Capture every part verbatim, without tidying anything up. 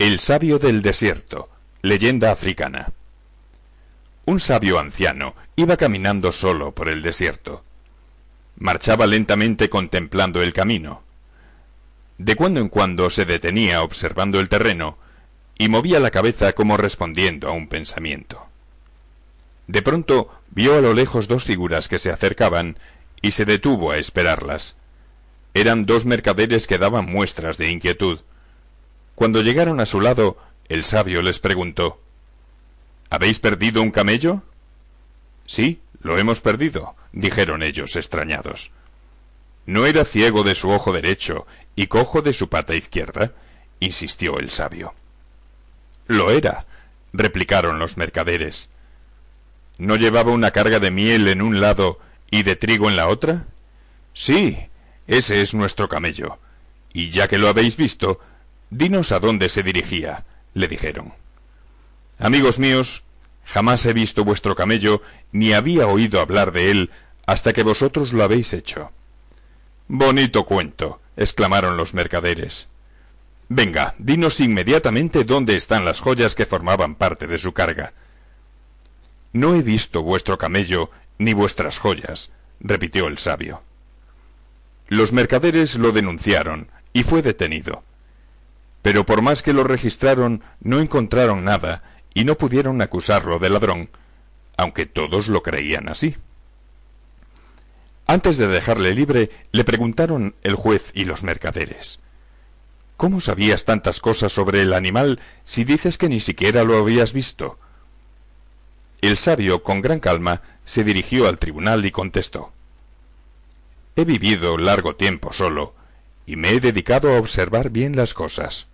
El sabio del desierto, leyenda africana. Un sabio anciano iba caminando solo por el desierto. Marchaba lentamente contemplando el camino. De cuando en cuando se detenía observando el terreno y movía la cabeza como respondiendo a un pensamiento. De pronto vio a lo lejos dos figuras que se acercaban y se detuvo a esperarlas. Eran dos mercaderes que daban muestras de inquietud. Cuando llegaron a su lado, el sabio les preguntó: ¿Habéis perdido un camello? Sí, lo hemos perdido, dijeron ellos extrañados. ¿No era ciego de su ojo derecho y cojo de su pata izquierda?, insistió el sabio. Lo era, replicaron los mercaderes. ¿No llevaba una carga de miel en un lado y de trigo en la otra? Sí, ese es nuestro camello, y ya que lo habéis visto, dinos a dónde se dirigía, le dijeron. Amigos míos, jamás he visto vuestro camello, ni había oído hablar de él, hasta que vosotros lo habéis hecho. Bonito cuento, exclamaron los mercaderes. Venga, dinos inmediatamente dónde están las joyas que formaban parte de su carga. No he visto vuestro camello, ni vuestras joyas, repitió el sabio. Los mercaderes lo denunciaron, y fue detenido. Pero por más que lo registraron, no encontraron nada, y no pudieron acusarlo de ladrón, aunque todos lo creían así. Antes de dejarle libre, le preguntaron el juez y los mercaderes: ¿Cómo sabías tantas cosas sobre el animal si dices que ni siquiera lo habías visto? El sabio, con gran calma, se dirigió al tribunal y contestó: He vivido largo tiempo solo, y me he dedicado a observar bien las cosas.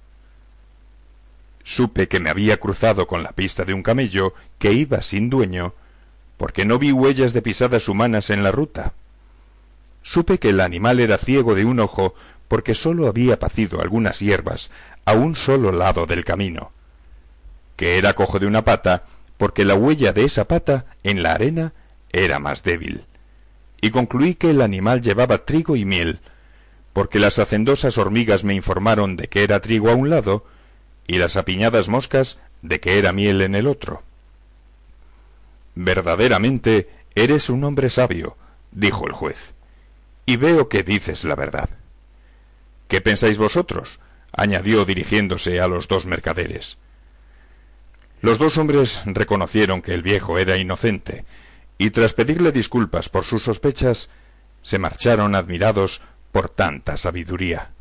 Supe que me había cruzado con la pista de un camello que iba sin dueño, porque no vi huellas de pisadas humanas en la ruta. Supe que el animal era ciego de un ojo, porque sólo había pacido algunas hierbas a un solo lado del camino. Que era cojo de una pata, porque la huella de esa pata en la arena era más débil. Y concluí que el animal llevaba trigo y miel, porque las hacendosas hormigas me informaron de que era trigo a un lado, y las apiñadas moscas de que era miel en el otro. Verdaderamente eres un hombre sabio, dijo el juez, y veo que dices la verdad. ¿Qué pensáis vosotros?, añadió dirigiéndose a los dos mercaderes. Los dos hombres reconocieron que el viejo era inocente, y tras pedirle disculpas por sus sospechas, se marcharon admirados por tanta sabiduría.